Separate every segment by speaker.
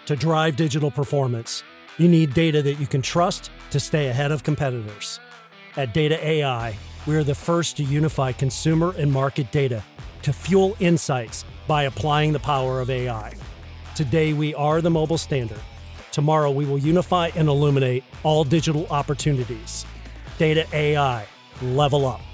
Speaker 1: To drive digital performance, you need data that you can trust to stay ahead of competitors. At Data AI, we are the first to unify consumer and market data to fuel insights by applying the power of AI. Today, we are the mobile standard. Tomorrow, we will unify and illuminate all digital opportunities. Data AI, level up.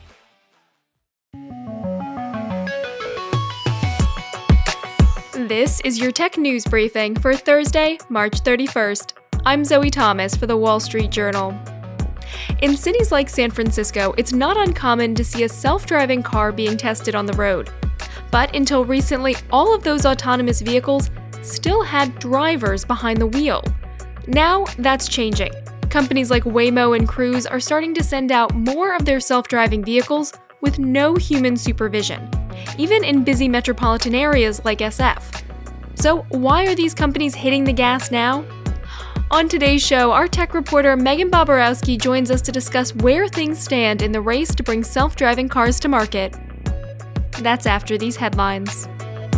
Speaker 2: This is your tech news briefing for Thursday, March 31st. I'm Zoe Thomas for the Wall Street Journal. In cities like San Francisco, it's not uncommon to see a self-driving car being tested on the road. But until recently, all of those autonomous vehicles still had drivers behind the wheel. Now, that's changing. Companies like Waymo and Cruise are starting to send out more of their self-driving vehicles with no human supervision, even in busy metropolitan areas like SF. So why are these companies hitting the gas now? On today's show, our tech reporter Megan Boborowski joins us to discuss where things stand in the race to bring self-driving cars to market. That's after these headlines.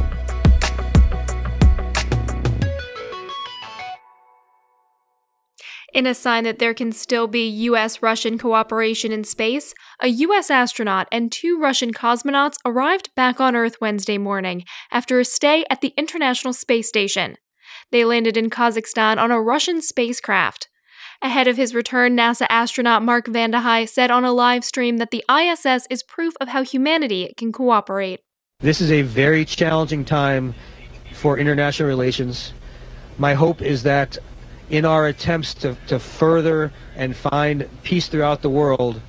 Speaker 2: In a sign that there can still be U.S.-Russian cooperation in space, a U.S. astronaut and 2 Russian cosmonauts arrived back on Earth Wednesday morning after a stay at the International Space Station. They landed in Kazakhstan on a Russian spacecraft. Ahead of his return, NASA astronaut Mark Vande Hei said on a live stream that the ISS is proof of how humanity can cooperate.
Speaker 3: This is a very challenging time for international relations. My hope is that in our attempts to further and find peace throughout the world,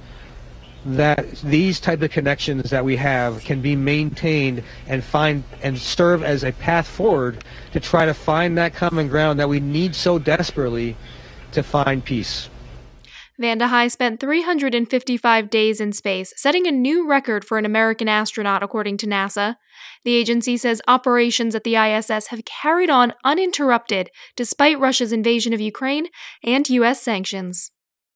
Speaker 3: that these type of connections that we have can be maintained and find and serve as a path forward to try to find that common ground that we need so desperately to find peace.
Speaker 2: Vande Hei spent 355 days in space, setting a new record for an American astronaut, according to NASA. The agency says operations at the ISS have carried on uninterrupted despite Russia's invasion of Ukraine and U.S. sanctions.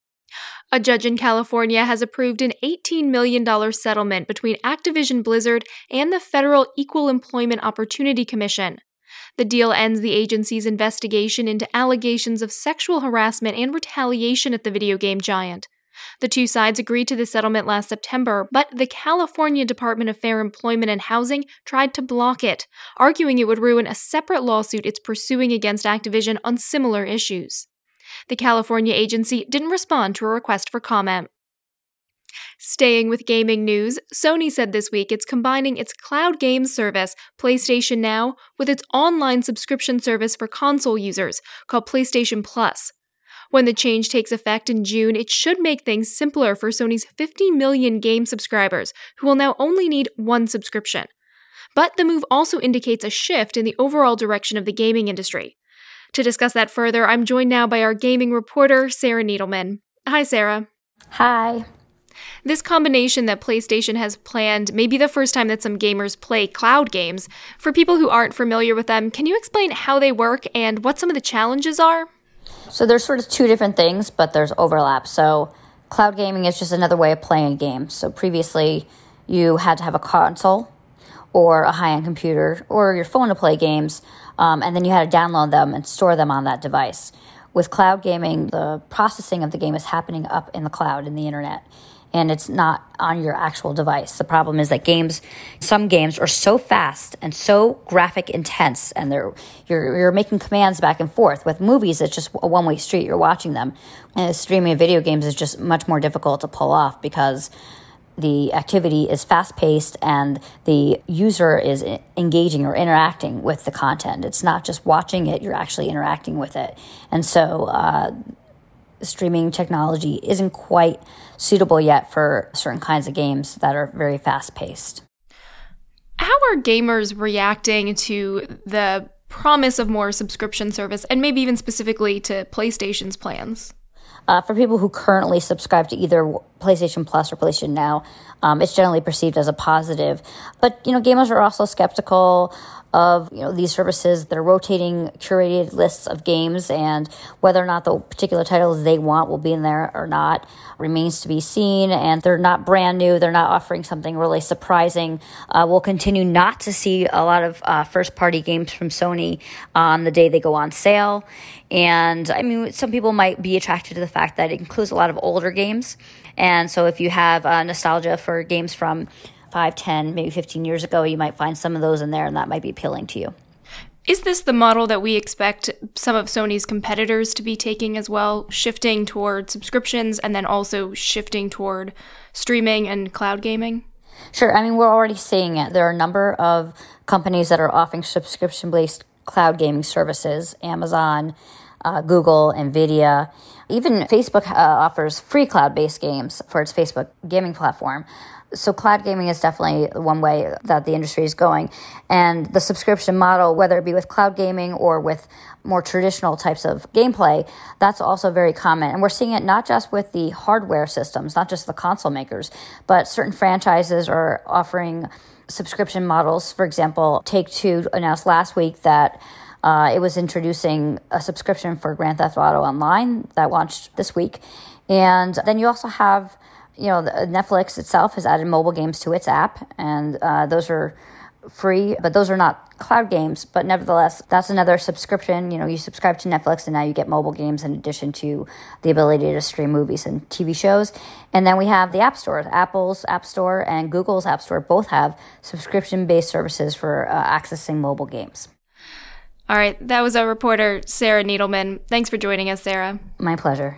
Speaker 2: A judge in California has approved an $18 million settlement between Activision Blizzard and the Federal Equal Employment Opportunity Commission. The deal ends the agency's investigation into allegations of sexual harassment and retaliation at the video game giant. The two sides agreed to the settlement last September, but the California Department of Fair Employment and Housing tried to block it, arguing it would ruin a separate lawsuit it's pursuing against Activision on similar issues. The California agency didn't respond to a request for comment. Staying with gaming news, Sony said this week it's combining its cloud games service, PlayStation Now, with its online subscription service for console users, called PlayStation Plus. When the change takes effect in June, it should make things simpler for Sony's 50 million game subscribers, who will now only need one subscription. But the move also indicates a shift in the overall direction of the gaming industry. To discuss that further, I'm joined now by our gaming reporter, Sarah Needleman. Hi, Sarah.
Speaker 4: Hi.
Speaker 2: This combination that PlayStation has planned may be the first time that some gamers play cloud games. For people who aren't familiar with them, can you explain how they work and what some of the challenges are?
Speaker 4: So there's sort of two different things, but there's overlap. So cloud gaming is just another way of playing a game. So previously, you had to have a console or a high-end computer or your phone to play games, and then you had to download them and store them on that device. With cloud gaming, the processing of the game is happening up in the cloud, in the internet, and it's not on your actual device. The problem is that some games are so fast and so graphic intense, and you're making commands back and forth. With movies, it's just a one-way street. You're watching them. And streaming of video games is just much more difficult to pull off because the activity is fast-paced and the user is engaging or interacting with the content. It's not just watching it, you're actually interacting with it. And so streaming technology isn't quite suitable yet for certain kinds of games that are very fast-paced.
Speaker 2: How are gamers reacting to the promise of more subscription service, and maybe even specifically to PlayStation's plans?
Speaker 4: For people who currently subscribe to either PlayStation Plus or PlayStation Now, it's generally perceived as a positive. But, gamers are also skeptical of these services. They're rotating curated lists of games, and whether or not the particular titles they want will be in there or not remains to be seen. And they're not brand new. They're not offering something really surprising. We'll continue not to see a lot of first-party games from Sony on the day they go on sale. And I mean, some people might be attracted to the fact that it includes a lot of older games. And so if you have nostalgia for games from 5, 10, maybe 15 years ago, you might find some of those in there, and that might be appealing to you.
Speaker 2: Is this the model that we expect some of Sony's competitors to be taking as well, shifting toward subscriptions and then also shifting toward streaming and cloud gaming?
Speaker 4: Sure. I mean, we're already seeing it. There are a number of companies that are offering subscription-based cloud gaming services. Amazon, Google, NVIDIA. Even Facebook offers free cloud-based games for its Facebook gaming platform. So cloud gaming is definitely one way that the industry is going. And the subscription model, whether it be with cloud gaming or with more traditional types of gameplay, that's also very common. And we're seeing it not just with the hardware systems, not just the console makers, but certain franchises are offering subscription models. For example, Take-Two announced last week that it was introducing a subscription for Grand Theft Auto Online that launched this week. And then you also have, Netflix itself has added mobile games to its app, and those are free, but those are not cloud games. But nevertheless, that's another subscription. You subscribe to Netflix, and now you get mobile games in addition to the ability to stream movies and TV shows. And then we have the App Store. Apple's App Store and Google's App Store both have subscription-based services for accessing mobile games.
Speaker 2: All right, that was our reporter, Sarah Needleman. Thanks for joining us, Sarah.
Speaker 4: My pleasure.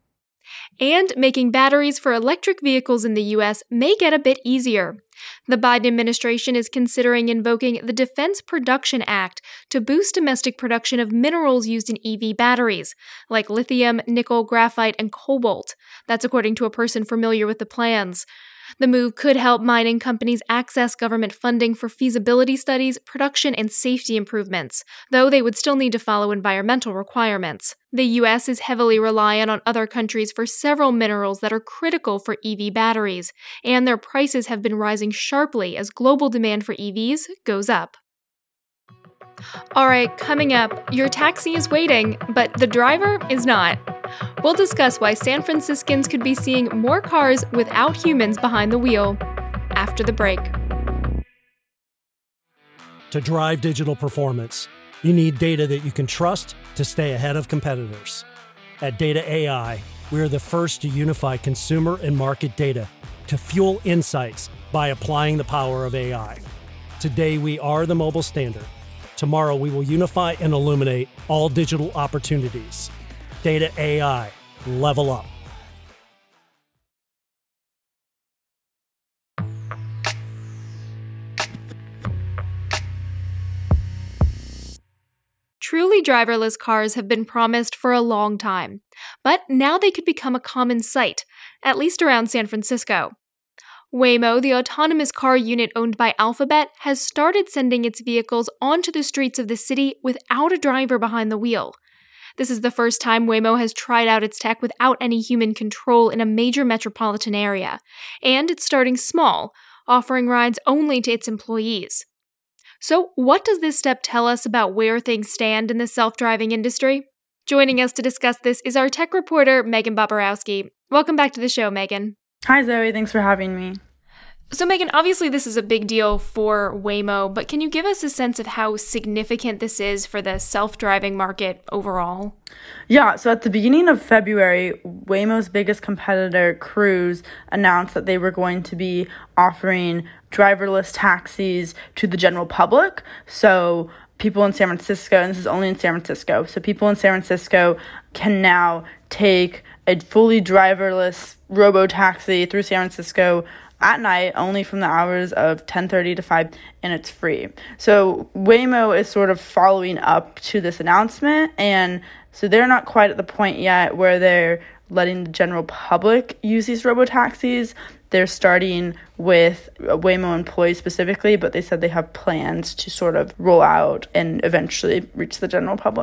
Speaker 2: And making batteries for electric vehicles in the U.S. may get a bit easier. The Biden administration is considering invoking the Defense Production Act to boost domestic production of minerals used in EV batteries, like lithium, nickel, graphite, and cobalt. That's according to a person familiar with the plans. The move could help mining companies access government funding for feasibility studies, production, and safety improvements, though they would still need to follow environmental requirements. The U.S. is heavily reliant on other countries for several minerals that are critical for EV batteries, and their prices have been rising sharply as global demand for EVs goes up. All right, coming up, your taxi is waiting, but the driver is not. We'll discuss why San Franciscans could be seeing more cars without humans behind the wheel after the break.
Speaker 1: To drive digital performance, you need data that you can trust to stay ahead of competitors. At Data AI, we are the first to unify consumer and market data to fuel insights by applying the power of AI. Today, we are the mobile standard. Tomorrow, we will unify and illuminate all digital opportunities. Data AI, level up.
Speaker 2: Truly driverless cars have been promised for a long time, but now they could become a common sight, at least around San Francisco. Waymo, the autonomous car unit owned by Alphabet, has started sending its vehicles onto the streets of the city without a driver behind the wheel. This is the first time Waymo has tried out its tech without any human control in a major metropolitan area, and it's starting small, offering rides only to its employees. So, what does this step tell us about where things stand in the self-driving industry? Joining us to discuss this is our tech reporter, Megan Boborowski. Welcome back to the show, Megan.
Speaker 5: Hi, Zoe. Thanks for having me.
Speaker 2: So, Megan, obviously this is a big deal for Waymo, but can you give us a sense of how significant this is for the self-driving market overall?
Speaker 5: Yeah, so at the beginning of February, Waymo's biggest competitor, Cruise, announced that they were going to be offering driverless taxis to the general public. So people in San Francisco, and this is only in San Francisco, so people in San Francisco can now take a fully driverless robo-taxi through San Francisco at night, only from the hours of 10:30 to 5, and it's free. So Waymo is sort of following up to this announcement, and so they're not quite at the point yet where they're letting the general public use these robo-taxis. They're starting with Waymo employees specifically, but they said they have plans to sort of roll out and eventually reach the general public.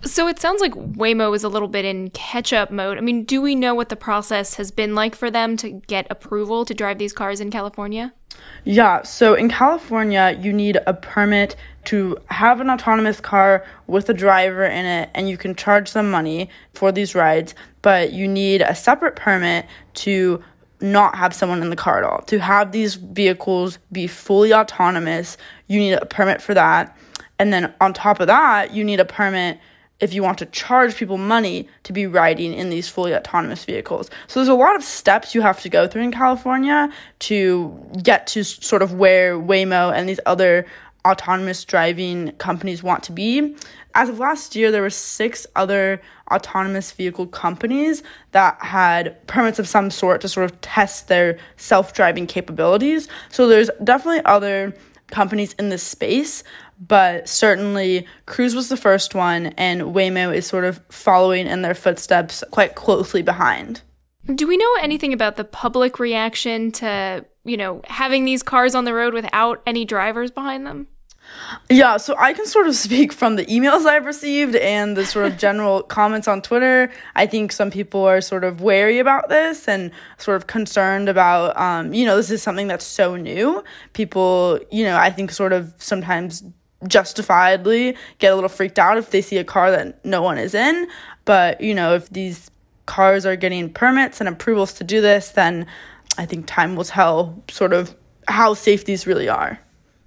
Speaker 2: So it sounds like Waymo is a little bit in catch-up mode. I mean, do we know what the process has been like for them to get approval to drive these cars in California?
Speaker 5: Yeah, so in California, you need a permit to have an autonomous car with a driver in it, and you can charge them money for these rides, but you need a separate permit to not have someone in the car at all. To have these vehicles be fully autonomous, you need a permit for that. And then on top of that, you need a permit if you want to charge people money to be riding in these fully autonomous vehicles. So there's a lot of steps you have to go through in California to get to sort of where Waymo and these other autonomous driving companies want to be. As of last year, there were 6 other autonomous vehicle companies that had permits of some sort to sort of test their self-driving capabilities. So there's definitely other companies in this space, but certainly Cruise was the first one, and Waymo is sort of following in their footsteps quite closely behind.
Speaker 2: Do we know anything about the public reaction to, having these cars on the road without any drivers behind them?
Speaker 5: Yeah, so I can sort of speak from the emails I've received and the sort of general comments on Twitter. I think some people are sort of wary about this and sort of concerned about, this is something that's so new. People, I think sort of sometimes justifiably get a little freaked out if they see a car that no one is in. But, if these cars are getting permits and approvals to do this, then I think time will tell sort of how safe these really are.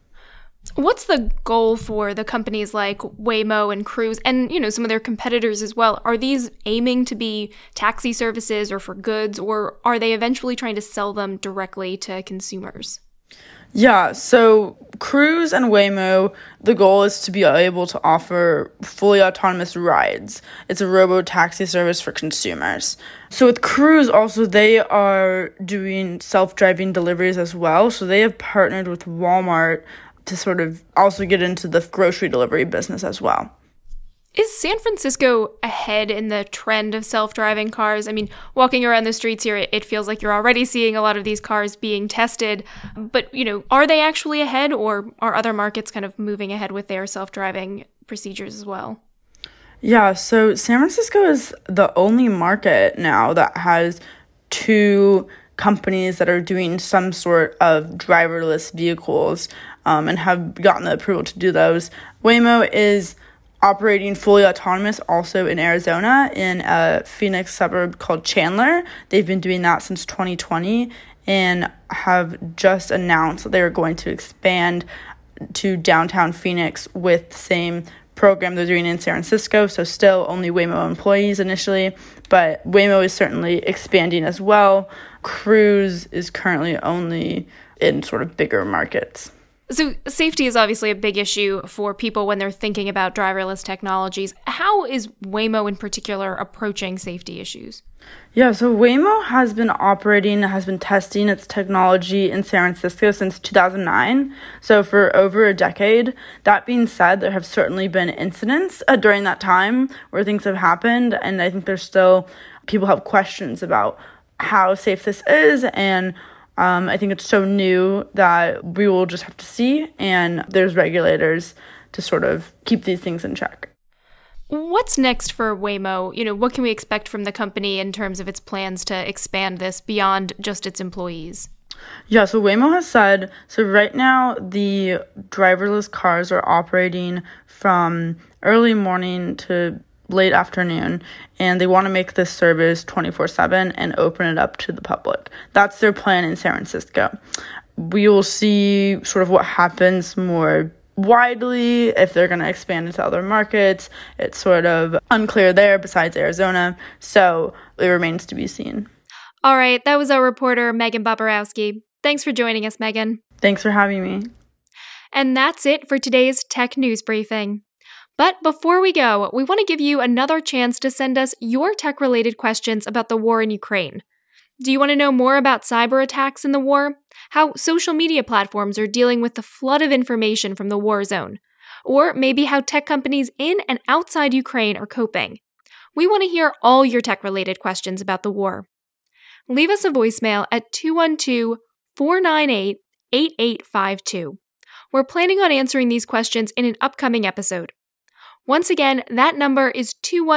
Speaker 2: What's the goal for the companies like Waymo and Cruise and, some of their competitors as well? Are these aiming to be taxi services or for goods, or are they eventually trying to sell them directly to consumers?
Speaker 5: Yeah, so Cruise and Waymo, the goal is to be able to offer fully autonomous rides. It's a robo-taxi service for consumers. So with Cruise also, they are doing self-driving deliveries as well. So they have partnered with Walmart to sort of also get into the grocery delivery business as well.
Speaker 2: Is San Francisco ahead in the trend of self-driving cars? I mean, walking around the streets here, it feels like you're already seeing a lot of these cars being tested. But, are they actually ahead, or are other markets kind of moving ahead with their self-driving procedures as well?
Speaker 5: Yeah, so San Francisco is the only market now that has 2 companies that are doing some sort of driverless vehicles and have gotten the approval to do those. Waymo is operating fully autonomous also in Arizona in a Phoenix suburb called Chandler. They've been doing that since 2020 and have just announced that they are going to expand to downtown Phoenix with the same program they're doing in San Francisco. So still only Waymo employees initially, but Waymo is certainly expanding as well. Cruise is currently only in sort of bigger markets.
Speaker 2: So safety is obviously a big issue for people when they're thinking about driverless technologies. How is Waymo in particular approaching safety issues?
Speaker 5: Yeah, so Waymo has been testing its technology in San Francisco since 2009, so for over a decade. That being said, there have certainly been incidents during that time where things have happened, and I think people have questions about how safe this is, and I think it's so new that we will just have to see, and there's regulators to sort of keep these things in check.
Speaker 2: What's next for Waymo? What can we expect from the company in terms of its plans to expand this beyond just its employees?
Speaker 5: Yeah, so Waymo has said, so right now the driverless cars are operating from early morning to late afternoon, and they want to make this service 24/7 and open it up to the public. That's their plan in San Francisco. We will see sort of what happens more widely, if they're going to expand into other markets. It's sort of unclear there besides Arizona, so it remains to be seen.
Speaker 2: All right, that was our reporter, Megan Boborowski. Thanks for joining us, Megan.
Speaker 5: Thanks for having me.
Speaker 2: And that's it for today's Tech News Briefing. But before we go, we want to give you another chance to send us your tech-related questions about the war in Ukraine. Do you want to know more about cyber attacks in the war? How social media platforms are dealing with the flood of information from the war zone? Or maybe how tech companies in and outside Ukraine are coping? We want to hear all your tech-related questions about the war. Leave us a voicemail at 212-498-8852. We're planning on answering these questions in an upcoming episode. Once again, that number is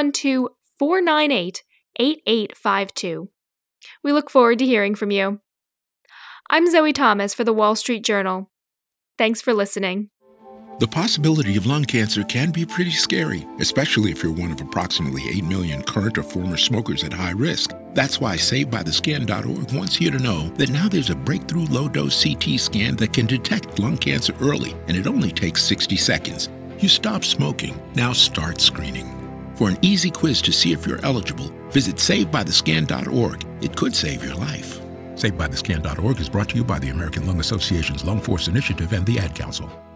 Speaker 2: 212-498-8852. We look forward to hearing from you. I'm Zoe Thomas for The Wall Street Journal. Thanks for listening.
Speaker 6: The possibility of lung cancer can be pretty scary, especially if you're one of approximately 8 million current or former smokers at high risk. That's why SaveByTheScan.org wants you to know that now there's a breakthrough low-dose CT scan that can detect lung cancer early, and it only takes 60 seconds. You stop smoking, now start screening. For an easy quiz to see if you're eligible, visit SaveByTheScan.org. It could save your life. SaveByTheScan.org is brought to you by the American Lung Association's Lung Force Initiative and the Ad Council.